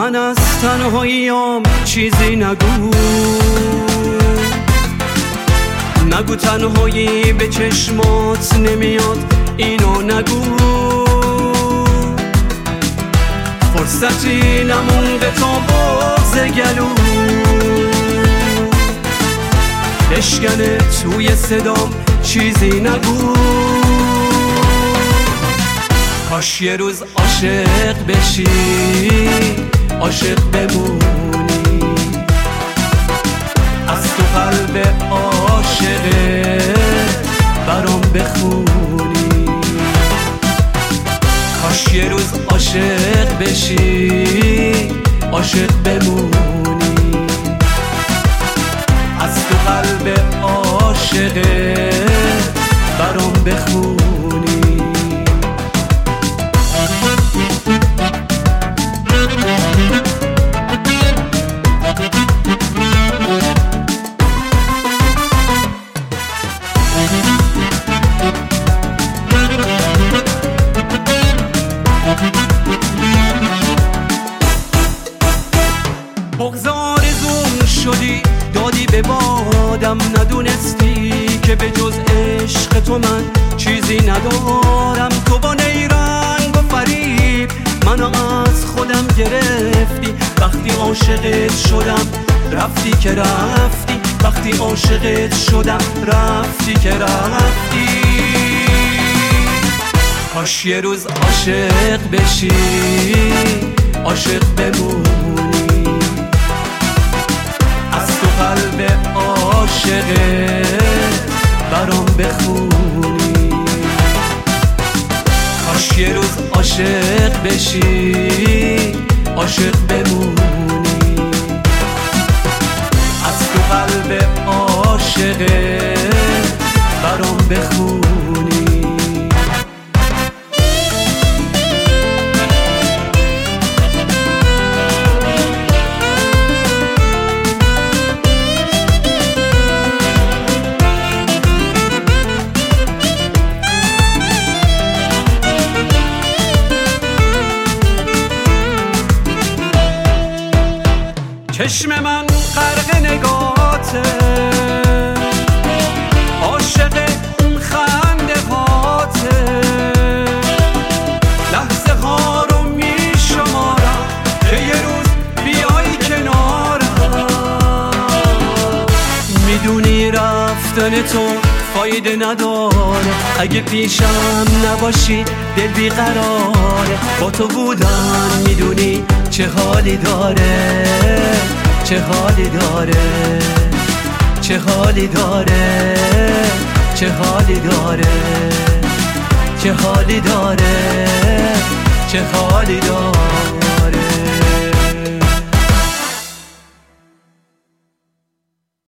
من از تنهاییام چیزی نگو، نگو تنهایی به چشمات نمیاد، اینو نگو. فرصتی نمونده تا بغض گلو بشکنه توی صدام، چیزی نگو. کاش یه روز عاشق بشی، عاشق بمونی، از تو قلب عاشقه برام بخونی. کاش یه روز عاشق بشی، عاشق بمونی، از تو قلب عاشقه برام بخونی. بغض آرزوم شدی دادی به بادم، ندونستی که به جز عشق تو من چیزی ندارم. تو با نیرنگ و فریب منو از خودم گرفتی، وقتی عاشقت شدم رفتی که رفتی، وقتی عاشقت شدم رفتی که رفتی. کاش یه روز عاشق بشی، عاشق بمونی، از تو قلب عاشقه برام بخونی. کاش یه روز عاشق بشی، عاشق بمونی، از تو قلب عاشقه برام بخونی. چشم من غرق نگاته، عاشق اون خنده هاته، لحظه ها رو می شمارم که یه روز بیای کنارم. میدونی رفتن تو فایده نداره، اگه پیشم نباشی دل بیقراره. با تو بودن میدونی چه حالی داره، چه حالی داره، چه حالی داره، چه حالی داره، چه حالی داره، چه حالی داره.